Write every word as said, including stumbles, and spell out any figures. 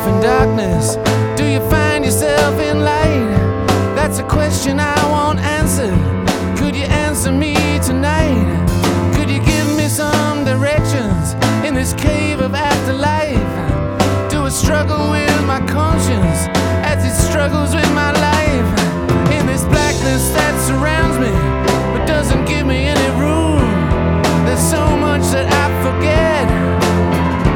yourself in darkness? Do you find yourself in light? That's a question I